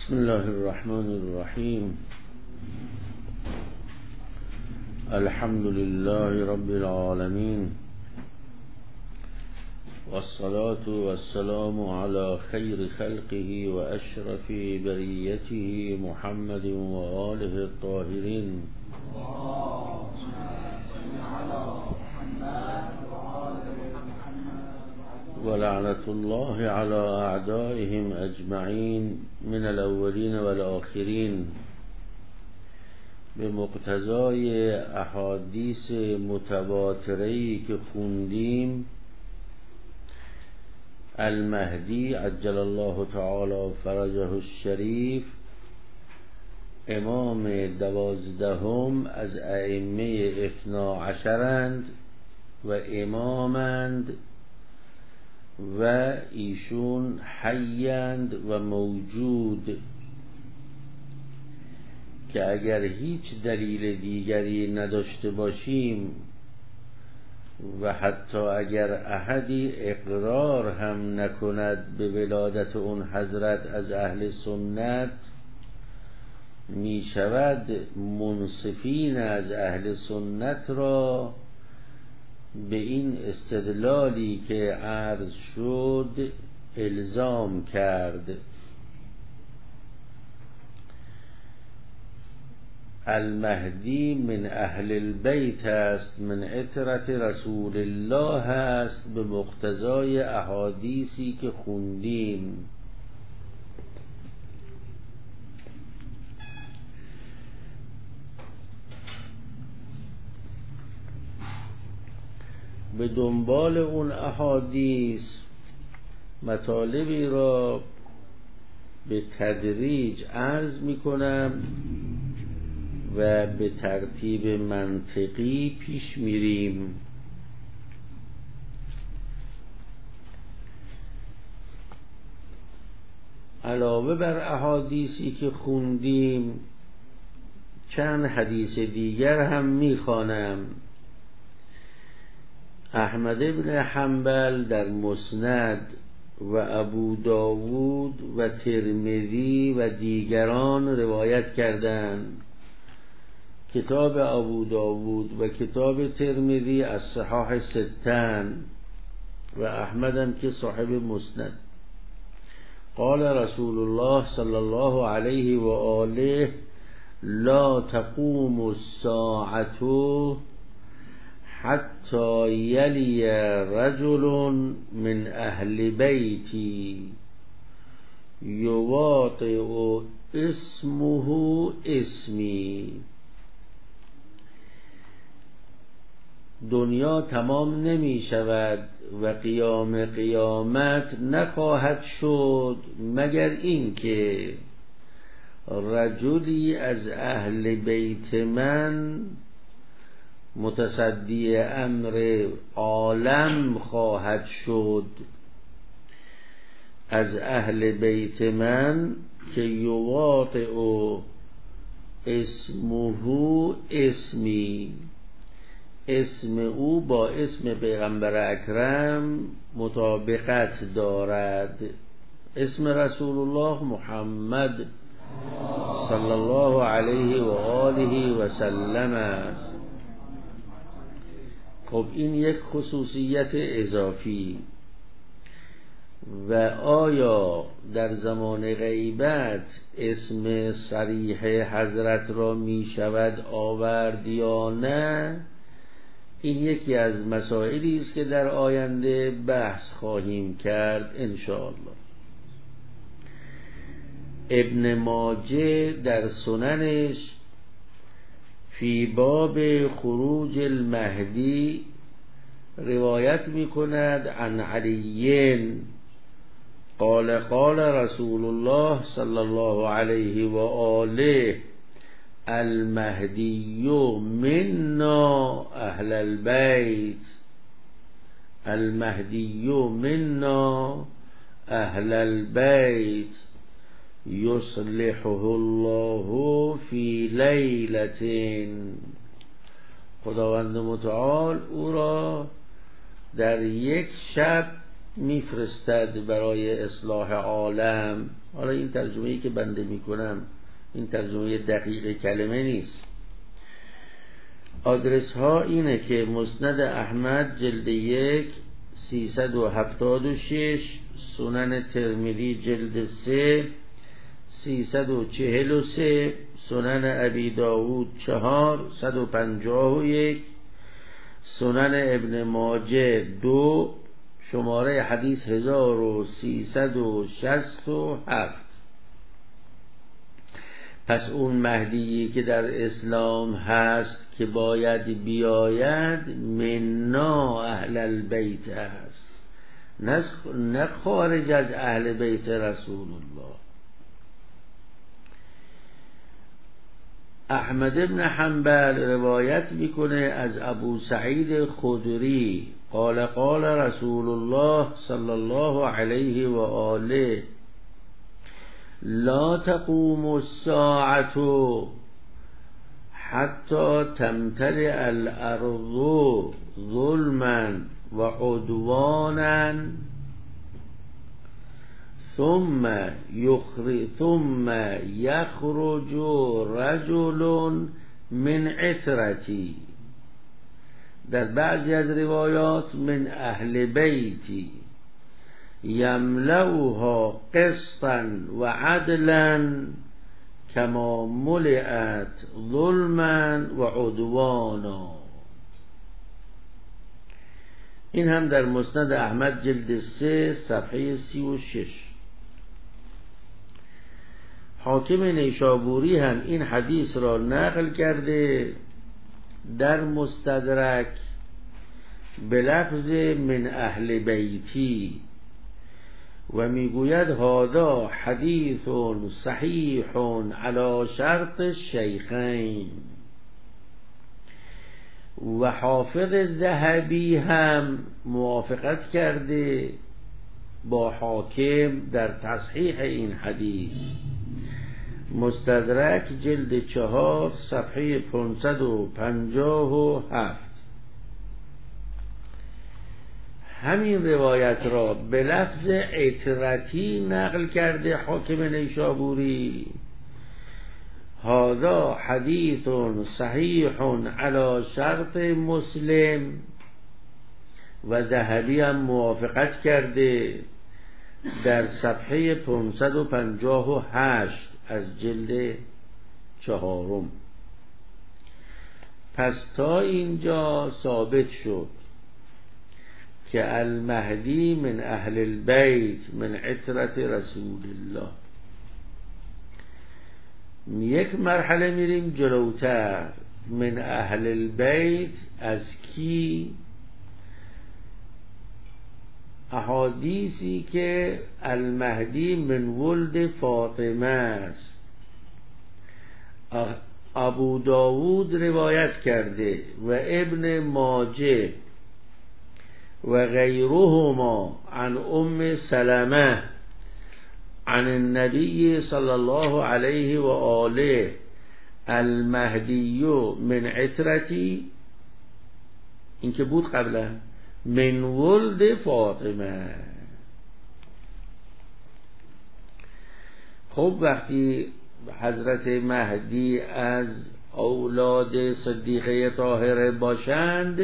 بسم الله الرحمن الرحیم. الحمد لله رب العالمین والصلاة والسلام على خیر خلقه و اشرف بریته محمد و آله الطاهرین و لعنت الله على اعدائهم اجمعین من الاولین و الاخرین. به مقتضای احادیث متواتره‌ای که خوندیم، المهدی عجل الله تعالی فرجه الشریف، امام 12 از ائمه 12 و امامند و ایشون حیند و موجود، که اگر هیچ دلیل دیگری نداشته باشیم و حتی اگر احدی اقرار هم نکند به ولادت اون حضرت از اهل سنت، می شود منصفین از اهل سنت را به این استدلالی که عرض شد الزام کرد. المهدی من اهل البیت است، من عترت رسول الله است، به مقتضای احادیثی که خوندیم. به دنبال اون احادیث مطالبی را به تدریج عرض می کنم و به ترتیب منطقی پیش میریم. علاوه بر احادیثی که خوندیم، چند حدیث دیگر هم میخوانم. احمد بن حنبل در مسند و ابو داود و ترمذی و دیگران روایت کردند. کتاب ابو داود و کتاب ترمذی از صحاح ستن و احمد هم که صاحب مسند. قال رسول الله صلی الله علیه و آله: لا تقوم الساعة حتی یلی رجل من اهل بیتی یواطئ اسمه اسمی. دنیا تمام نمی شود و قیامت نخواهد شد مگر اینکه رجلی از اهل بیت من متصدی امر عالم خواهد شد، از اهل بیت من که یواطئ اسمه اسمی، اسم او با اسم پیغمبر اکرم مطابقت دارد. اسم رسول الله محمد صلی الله علیه و آله و سلم است. خب این یک خصوصیت اضافی. و آیا در زمان غیبت اسم صریح حضرت را می شود آورد یا نه؟ این یکی از مسائلی است که در آینده بحث خواهیم کرد انشاءالله. ابن ماجه در سننش فی باب خروج المهدی روایت می کند عن علی قال قال رسول الله صلی الله علیه و آله: المهدی منا اهل البیت، المهدی منا اهل البیت یصلحه الله فی لیلة. خداوند متعال او را در یک شب میفرستد برای اصلاح عالم. حالا این ترجمه‌ای که بنده میکنم این ترجمه دقیق کلمه نیست. آدرس ها اینه که مسند احمد جلد 1 376، سنن ترمذی جلد 3 343، سنن ابی داود 4 151، سنن ابن ماجه 2 شماره حدیث 1367. پس اون مهدی که در اسلام هست که باید بیاید منا اهل البیت هست، نه خارج از اهل بیت رسول الله. احمد ابن حنبل روایت میکنه از ابو سعید خدری قال قال رسول الله صلی الله علیه و آله لا تقوم الساعة حتى تمتلئ الأرض ظلما وعدوانا ثم يخرج رجل من عترتي، در بعضی از روایات من اهل بیتی، یملؤها قسطا و عدلا کما ملئت ظلما و عدوانا. این هم در مسند احمد جلد 3 صفحه 36. حاکم نیشابوری هم این حدیث را نقل کرده در مستدرک به لفظ من اهل بیتی و میگوید هذا حدیث صحیح علی شرط الشیخین. و حافظ ذهبی هم موافقت کرده با حاکم در تصحیح این حدیث، مستدرک جلد 4 صفحه 557. همین روایت را به لفظ عترتی نقل کرده حاکم نیشابوری، هذا حدیث صحیح علی شرط مسلم، و ذهبی هم موافقت کرده در صفحه 558 از جلد 4. پس تا اینجا ثابت شد که المهدی من اهل البیت من عترت رسول الله. یک مرحله میریم جلوتر، من اهل البیت از کی؟ احادیثی که المهدی من ولد فاطمه است. ابو داود روایت کرده و ابن ماجه و غیرهما عن ام سلمه عن النبی صلی الله علیه و آله المهدی من عترتی، این که بود قبلا من ولد فاطمه. خب وقتی حضرت مهدی از اولاد صدیقه طاهره باشند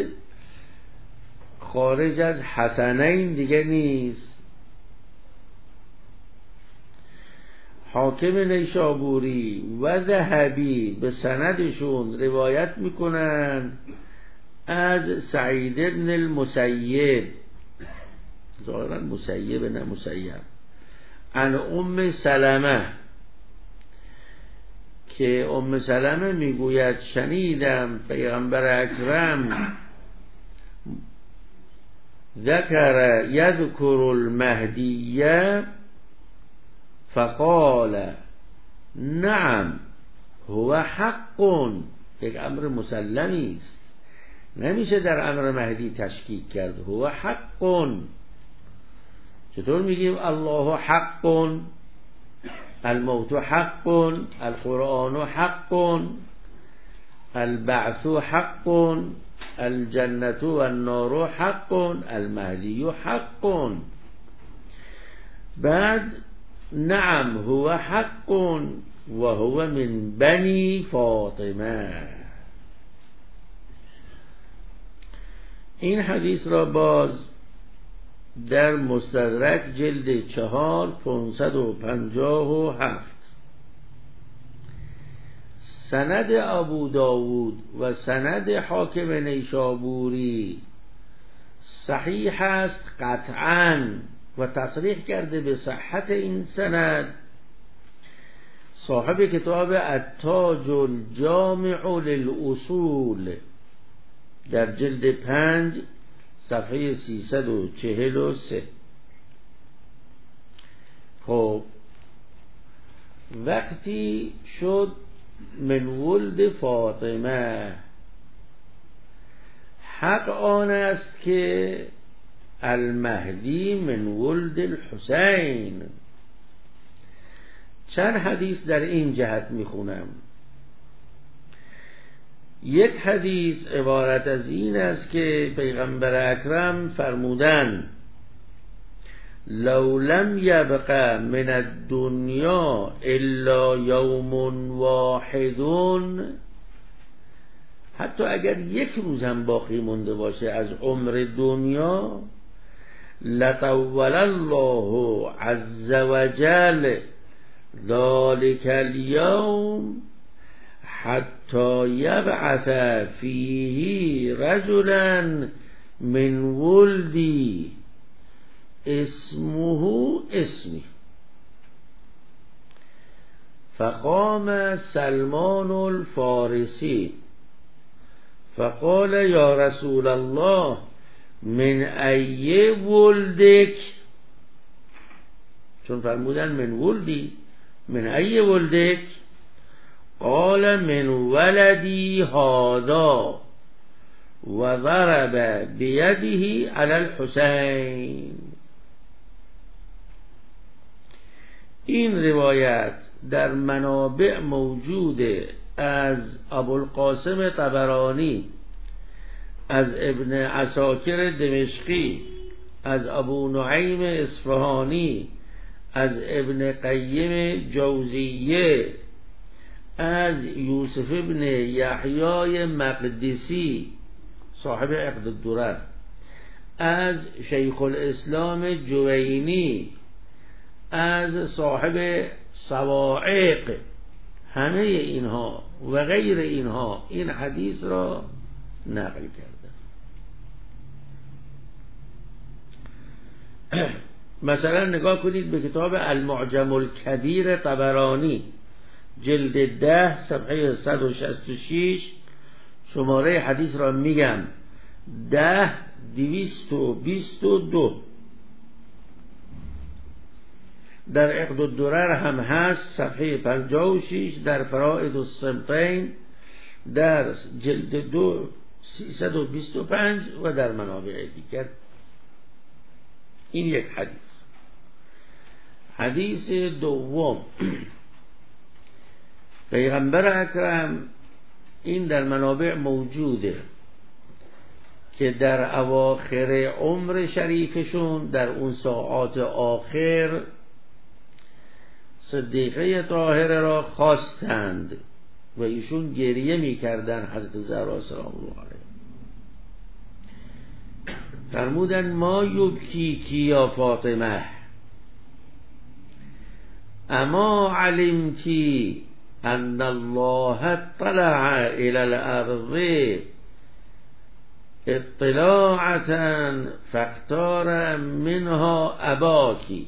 خارج از حسنین دیگه نیست. حاکم نیشابوری و ذهبی به سندشون روایت میکنن از سعید بن المسیب، ظاهرا مسیب نه مسیب، عن ام سلمه، که ام سلمه میگوید شنیدم پیغمبر اکرم یذکر المهدیه فقال نعم هو حق. یک امر مسلمی است، نمیشه در امر مهدی تشکیک کرد. هو حق. چطور میگیم الله حق، الموت حق، القرآن حق، البعث حق، الجنة والنار حق، المهدی حق. بعد نعم هو حق و هو من بنی فاطمه. این حدیث را باز در مستدرک جلد 4 557 سند ابو داود و سند حاکم نیشابوری صحیح است قطعاً و تصریح کرده به صحت این سند صاحب کتاب التاج الجامع للاصول در جلد 5 صفحه 343. خب وقتی شد من ولد فاطمه، حق آن است که المهدی من ولد الحسین. چند حدیث در این جهت میخونم. یک حدیث عبارت از این است که پیغمبر اکرم فرمودند لو لم یبق من الدنیا الا یوم واحد، حتی اگر یک روز هم باقی مونده باشه از عمر دنیا، لطول الله عز وجل ذلك اليوم حتی یبعث فیه رجلا من ولدی اسمه اسمی. فقام سلمان الفارسی فقال یا رسول الله من ای ولدک، چون فرمودن من ولدی، من ای ولدک؟ قال من ولدی هذا و ضرب بیده علی الحسین. این روایت در منابع موجوده از ابوالقاسم طبرانی، از ابن عساکر دمشقی، از ابو نعیم اصفهانی، از ابن قیم جوزیه، از یوسف ابن یحیای مقدسی صاحب عقد الدرر، از شیخ الاسلام جوینی، از صاحب صواعق. همه اینها و غیر اینها این حدیث را نقل کرده. مثلا نگاه کنید به کتاب المعجم الکبیر طبرانی جلد 10 صفحه 166 شماره حدیث را میگم 10222. در عقد الدرر هم هست صفحه 56، در فرائد الصمتین در جلد 2 325 و در منابع دیگر. این یک حدیث. حدیث دوم، پیغمبر اکرم این در منابع موجوده که در اواخر عمر شریفشون در اون ساعات آخر صدیقه طاهره را خواستند و ایشون گریه می‌کردند. حضرت زهرا سلام الله علیها فرمودند ما یبکی یا فاطمه اما علمتی ان الله اطلع الى الارض اطلاعة فاختار منها اباکی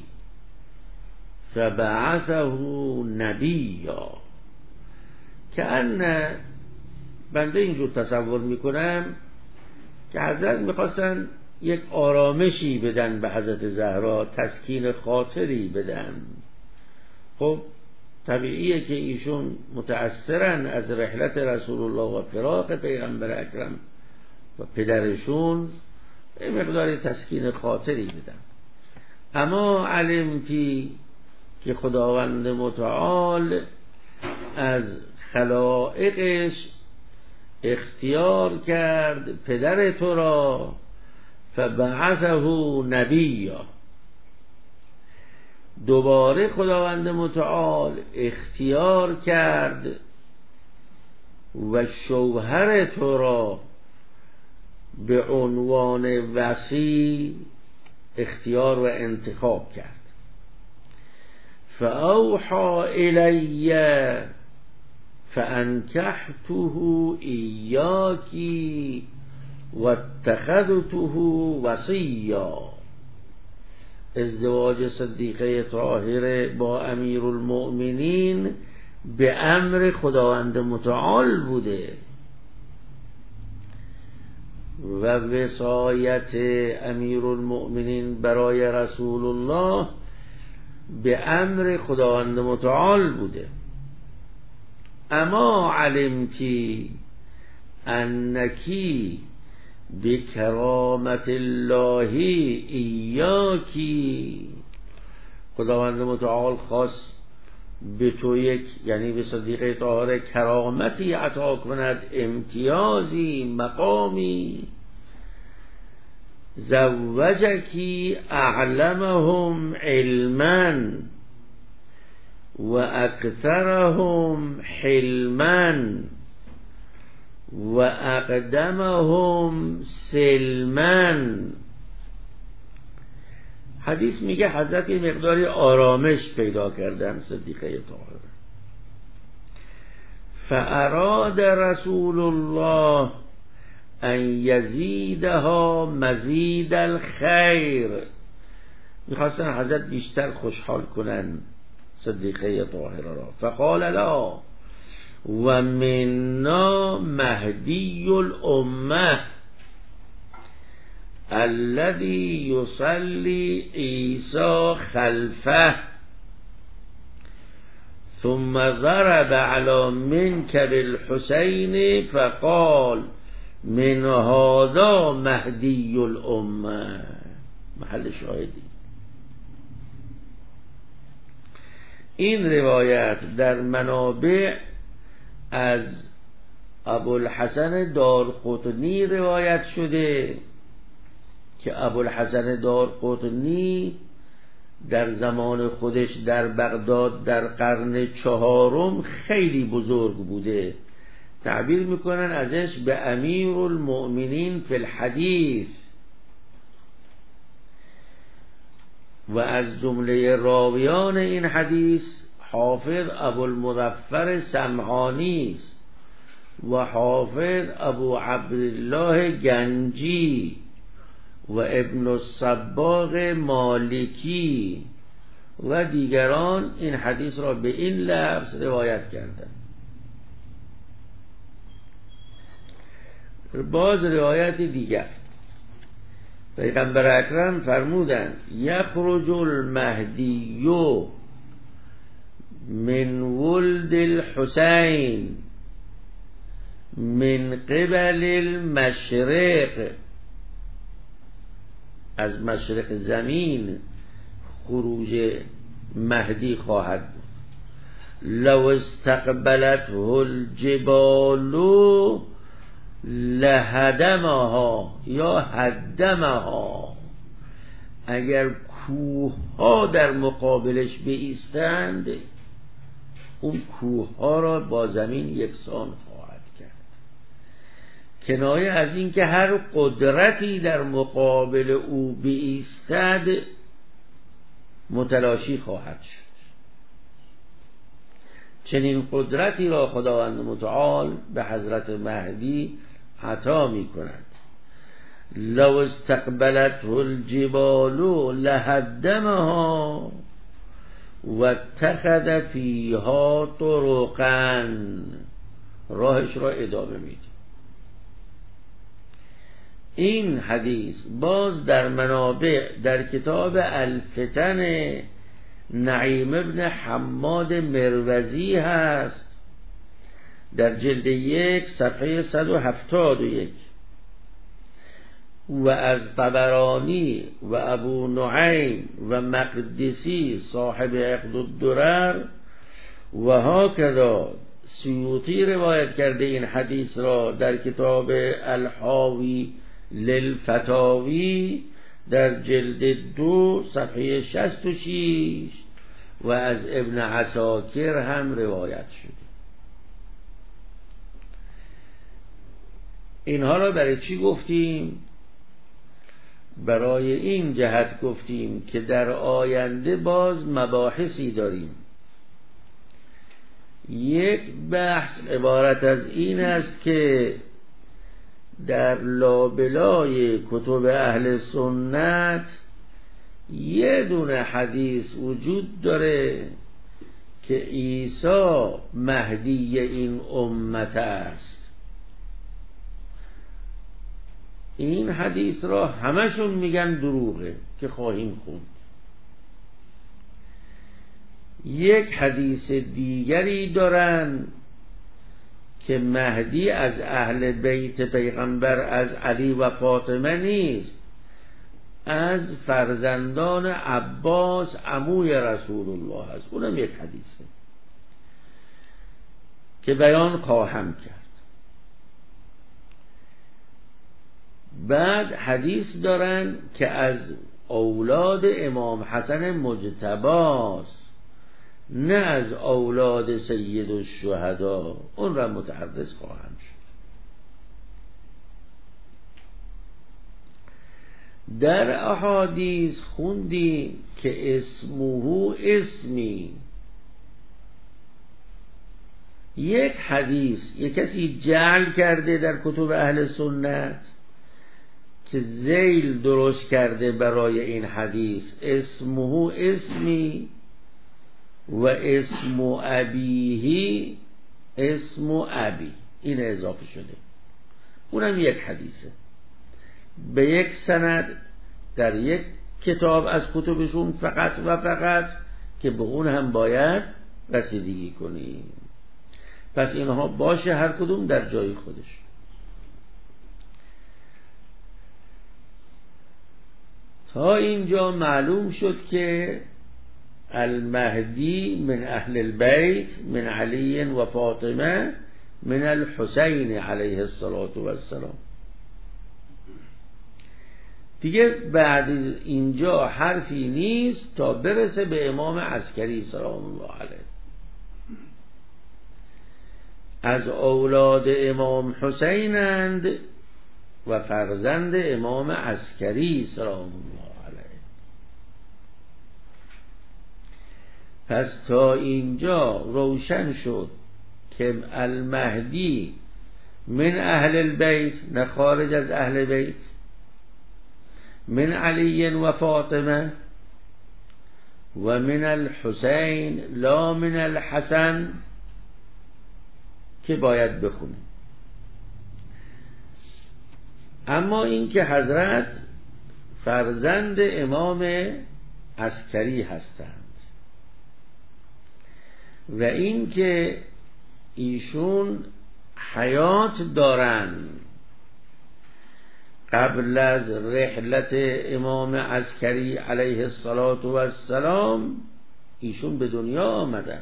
فبعثه نبیا. که بنده اینجور تصور میکنم که حضرت میخواستن یک آرامشی بدن به حضرت زهرا، تسکین خاطری بدن. خب طبیعیه که ایشون متأثرن از رحلت رسول الله و فراق پیغمبر اکرم و پدرشون، یه مقدار تسکین خاطری بدن. اما علمتی که خداوند متعال از خلائقش اختیار کرد پدر تو را، فبعثه نبیا. دوباره خداوند متعال اختیار کرد و شوهر تو را به عنوان وصی اختیار و انتخاب کرد. فاوحى الی فانکحته ایاکی واتخذته وصیا. ازدواج صدیقه طاهره با امیرالمؤمنین به امر خداوند متعال بوده و وصایت امیرالمؤمنین برای رسول الله به امر خداوند متعال بوده. اما علمتی انکی بکرامت الله ایاکی، خداوند متعال خواست به تو یک، یعنی به صدیقه طاهره، کرامتی عطا کند، امتیازی، مقامی. زوجکی اعلمهم علما و اکثرهم حلما و اقدمهم سلما. حدیث میگه حضرت مقداری آرامش پیدا کردن صدیقه طاهره. فاراد رسول الله ان یزیدها مزید الخیر، میخواستن حضرت بیشتر خوشحال کنن صدیقه طاهره را. فقال لا و منا مهدی الامه الذي يصلي عيسى خلفه ثم ضرب على منكب الحسين فقال من هذا مهدی الامه. محل شاهدی این روایت در منابع از ابوالحسن دارقطنی روایت شده که ابوالحسن دارقطنی در زمان خودش در بغداد در قرن 4 خیلی بزرگ بوده. تعبیر میکنن ازش به امیرالمؤمنین فی الحدیث و از جمله راویان این حدیث حافظ ابوالمظفر سمعانی است و حافظ ابو عبدالله گنجی و ابن الصباغ مالکی و دیگران این حدیث را به این لفظ روایت کردند. باز روایت دیگر پیغمبر اکرم فرمودند یخرج المهدی من ولد الحسین من قبل المشرق، از مشرق زمین خروج مهدی خواهد بود. لو استقبلته الجبال لهدمها یا هدمها، اگر کوه ها در مقابلش بایستند اون کوه ها را با زمین یکسان خواهد کرد. کنایه از این که هر قدرتی در مقابل او بایستد متلاشی خواهد شد. چنین قدرتی را خداوند متعال به حضرت مهدی عطا می کند. لو استقبلته الجبال لهدمها و اتخذ فیها طرقا، راهش را ادامه میده. این حدیث باز در منابع در کتاب الفتن نعیم ابن حماد مروزی هست، در جلد 1 صفحه 171 و از طبرانی و ابو نعیم و مقدسی صاحب عقد الدرر و هاکذا سیوطی روایت کرده این حدیث را در کتاب الحاوی للفتاوی در جلد 2 صفحه 66 و از ابن عساکر هم روایت شده. اینها را برای چی گفتیم؟ برای این جهت گفتیم که در آینده باز مباحثی داریم. یک بحث عبارت از این است که در لابلای کتب اهل سنت یه دونه حدیث وجود داره که عیسی مهدی این امت است. این حدیث را همشون میگن دروغه که خواهیم خوند. یک حدیث دیگری دارن که مهدی از اهل بیت پیغمبر از علی و فاطمه نیست، از فرزندان عباس عموی رسول الله است. اونم یک حدیثه که بیان خواهم کرد. بعد حدیث دارن که از اولاد امام حسن مجتباست، نه از اولاد سید الشهدا. اون را متحدث خواهم شد. در احادیث خوندیم که اسمه اسمی. یک حدیث یک کسی جعل کرده در کتب اهل سنت که ذیل درست کرده برای این حدیث، اسمه اسمی و اسم ابیه اسم ابی. این اضافه شده. اونم یک حدیثه به یک سند در یک کتاب از کتبشون فقط و فقط، که به اون هم باید رسیدگی کنیم. پس اینها باشه هر کدوم در جای خودش. تا اینجا معلوم شد که المهدی من اهل البیت من علی و فاطمه من الحسین علیه السلام. دیگه بعد اینجا حرفی نیست تا برسه به امام عسکری سلام الله علیه. از اولاد امام حسینند و فرزند امام عسکری سلام الله علیه. پس تا اینجا روشن شد که المهدی من اهل البیت، نه خارج از اهل بیت، من علی و فاطمه و من الحسین لا من الحسن، که باید بخونیم. اما این که حضرت فرزند امام عسکری هستند و این که ایشون حیات دارند، قبل از رحلت امام عسکری علیه السلام ایشون به دنیا آمدن.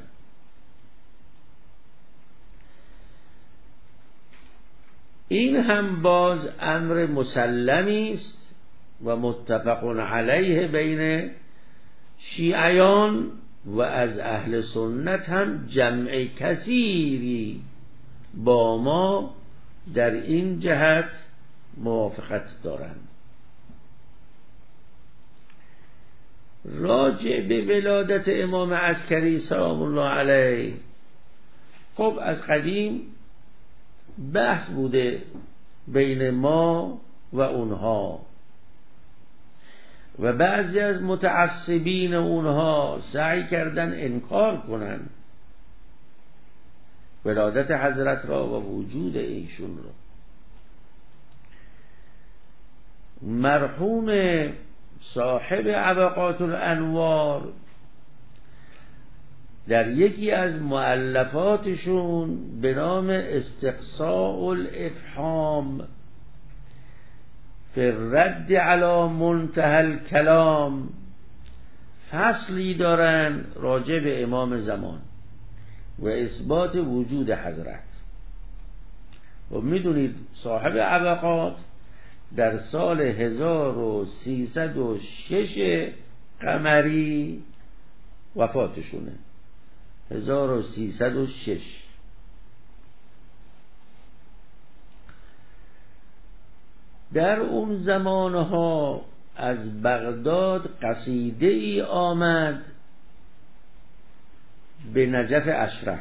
این هم باز امر مسلمی است و متفق علیه بین شیعیان و از اهل سنت هم جمع کثیری با ما در این جهت موافقت دارند. راجع به ولادت امام عسکری سلام الله علیه، خب از قدیم بحث بوده بین ما و اونها و بعضی از متعصبین اونها سعی کردن انکار کنن ولادت حضرت را و وجود ایشون را. مرحوم صاحب ابقات الانوار در یکی از مؤلفاتشون به نام استقصاء الافهام فی الرد علی منتهى الکلام فصلی دارن راجع به امام زمان و اثبات وجود حضرت. و میدونید صاحب ابقات در سال 1306 قمری وفاتشونه 1306. در اون زمانها از بغداد قصیده ای آمد به نجف اشرف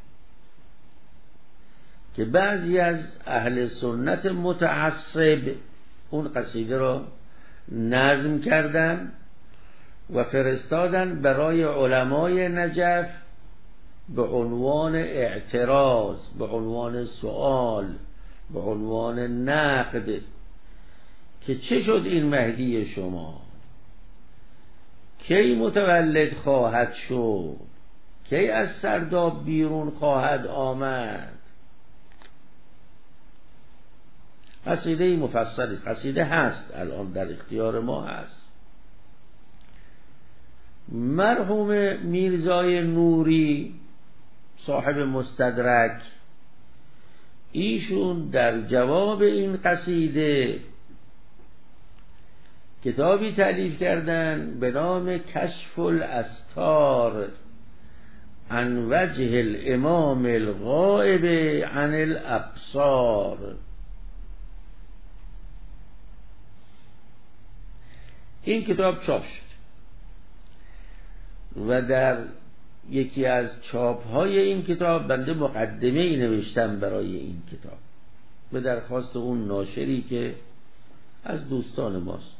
که بعضی از اهل سنت متعصب اون قصیده را نظم کردن و فرستادن برای علمای نجف به عنوان اعتراض، به عنوان سؤال، به عنوان نقد که چه شد این مهدی شما، کی متولد خواهد شد، کی از سرداب بیرون خواهد آمد. قصیده مفصلی، قصیده هست الان در اختیار ما هست. مرحوم میرزای نوری صاحب مستدرک، ایشون در جواب این قصیده کتابی تألیف کردن به نام کشف الاستار عن وجه الامام الغائب عن الابصار. این کتاب چاپ شد و در یکی از چاپ‌های این کتاب بنده مقدمه‌ای نوشتم برای این کتاب به درخواست اون ناشری که از دوستان ماست.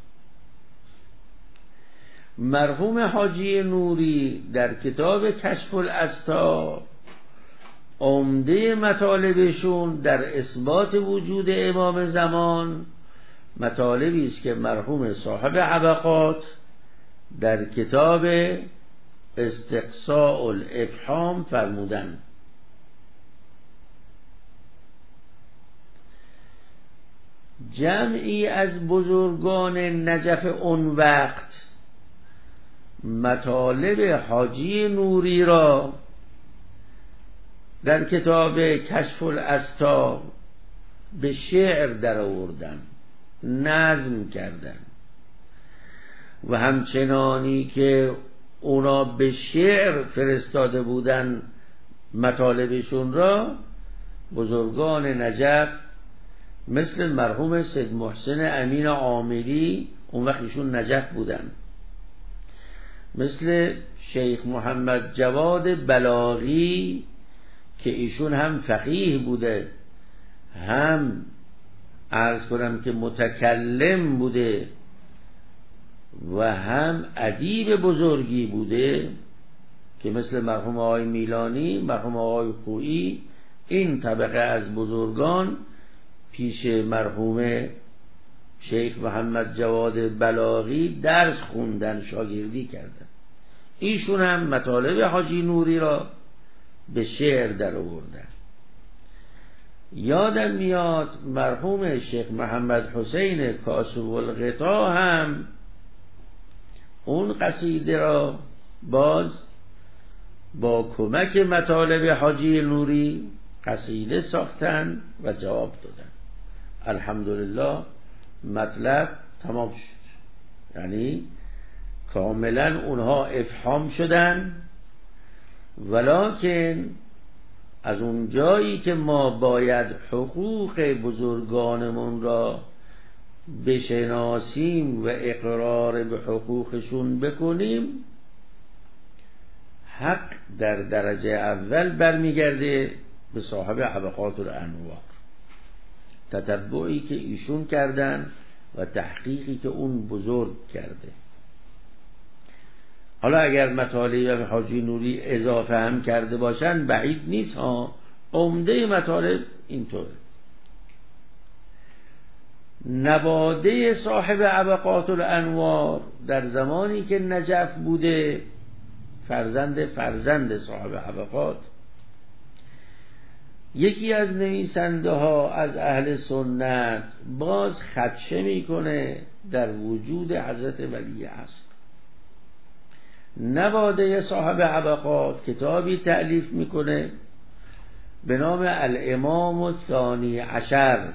مرحوم حاجی نوری در کتاب کشف الاستار عمده مطالبشون در اثبات وجود امام زمان مطالبی است که مرحوم صاحب عبقات در کتاب استقصاء الافهام فرمودند. جمعی از بزرگان نجف اون وقت مطالب حاجی نوری را در کتاب کشف الاستار به شعر در آوردن، نظم کردن و همچنانی که اونا به شعر فرستاده بودن مطالبشون را، بزرگان نجف مثل مرحوم سید محسن امین عاملی، اون وقت ایشون نجف بودن، مثل شیخ محمد جواد بلاغی که ایشون هم فقیه بوده، هم عرض کنم که متکلم بوده و هم ادیب بزرگی بوده، که مثل مرحوم آقای میلانی، مرحوم آقای خویی، این طبقه از بزرگان پیش مرحوم شیخ محمد جواد بلاغی درس خوندن، شاگردی کردن. ایشون هم مطالب حاجی نوری را به شعر در آوردن. یادم میاد مرحوم شیخ محمد حسین کاشف الغطا هم اون قصیده را باز با کمک مطالب حاجی نوری قصیده ساختن و جواب دادن. الحمدلله مطلب تمام شد، یعنی کاملا اونها افهام شدن، ولکن از اون جایی که ما باید حقوق بزرگانمون را بشناسیم و اقرار به حقوقشون بکنیم، حق در درجه اول برمیگرده به صاحب عبقات الانوار، تتبعی که ایشون کردن و تحقیقی که اون بزرگ کرده. حالا اگر مطالب حاجی نوری اضافه هم کرده باشن بعید نیست ها، عمده مطالب اینطور. نواده صاحب عبقات الانوار در زمانی که نجف بوده، فرزند صاحب عبقات، یکی از نویسنده ها از اهل سنت باز خدشه میکنه در وجود حضرت ولی عصر. نواده صاحب عبقات کتابی تألیف میکنه به نام الامام الثانی عشر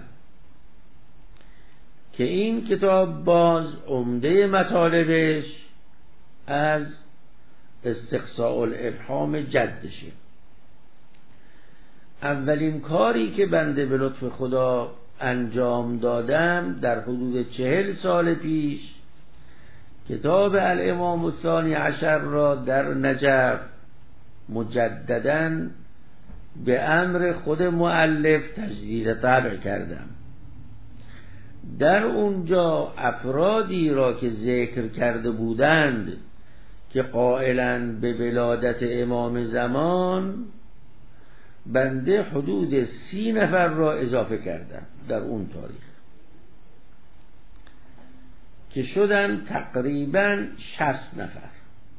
که این کتاب باز عمده مطالبش از استقصاء الابهام جدشه. اولین کاری که بنده به لطف خدا انجام دادم در حدود 40 سال پیش، کتاب الامام الثانی عشر را در نجف مجدداً به امر خود مؤلف تجدید طبع کردم. در اونجا افرادی را که ذکر کرده بودند که قائلاً به ولادت امام زمان، بنده حدود 30 نفر را اضافه کردم در اون تاریخ که شدن تقریباً 60 نفر.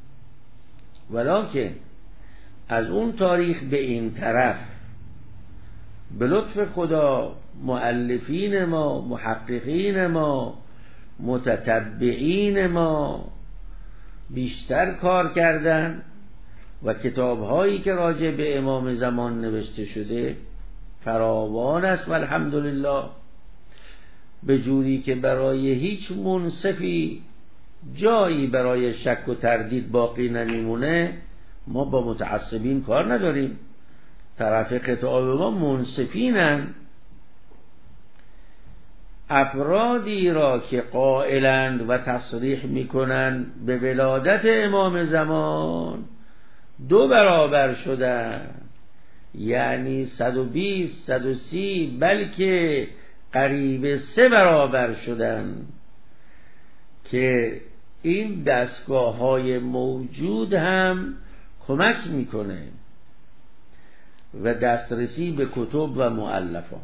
ولکن از اون تاریخ به این طرف به لطف خدا مؤلفین ما، محققین ما، متتبعین ما بیشتر کار کردن و کتاب‌هایی که راجع به امام زمان نوشته شده فراوان است و الحمدلله، به جوری که برای هیچ منصفی جایی برای شک و تردید باقی نمیمونه. ما با متعصبین کار نداریم، طرف کتاب ما منصفینن. افرادی را که قائلند و تصریح میکنند به ولادت امام زمان 2 برابر شدن، یعنی 120 130 بلکه قریب 3 برابر شدن، که این دستگاه های موجود هم کمک میکنه و دسترسی به کتب و مؤلفات.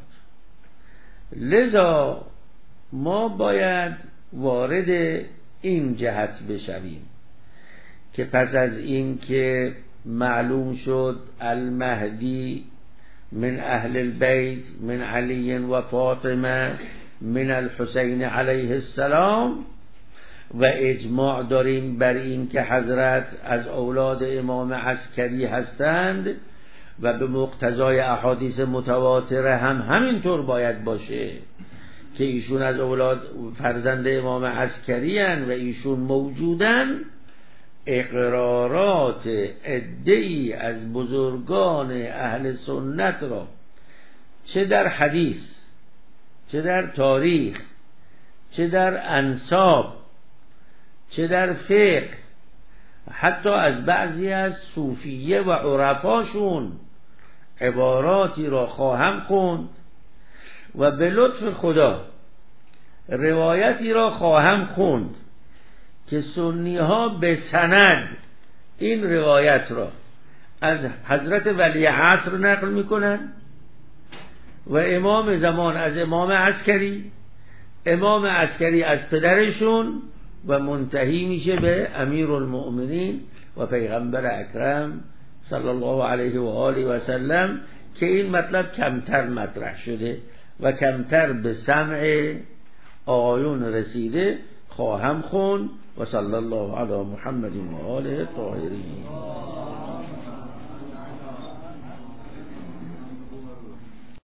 لذا ما باید وارد این جهت بشویم که پس از این که معلوم شد المهدی من اهل البیت من علی و فاطمه من الحسین علیه السلام و اجماع داریم بر این که حضرت از اولاد امام عسکری هستند و به مقتضای احادیث متواتره هم همینطور باید باشه که ایشون از اولاد فرزند امام عسکری هستند و ایشون موجودن. اقرارات عده‌ای از بزرگان اهل سنت را چه در حدیث، چه در تاریخ، چه در انساب، چه در فقه، حتی از بعضی از صوفیه و عرفاشون عباراتی را خواهم خوند و به لطف خدا روایتی را خواهم خوند که سنی ها به سند این روایت را از حضرت ولی عصر نقل میکنن و امام زمان از امام عسکری، امام عسکری از پدرشون و منتهی میشه به امیر المؤمنین و پیغمبر اکرم صلی الله علیه و آله و سلم، که این مطلب کمتر مطرح شده و کمتر به سمع آقایون رسیده. خواهم خوند و صلی الله علی محمد و آله الطاهرین.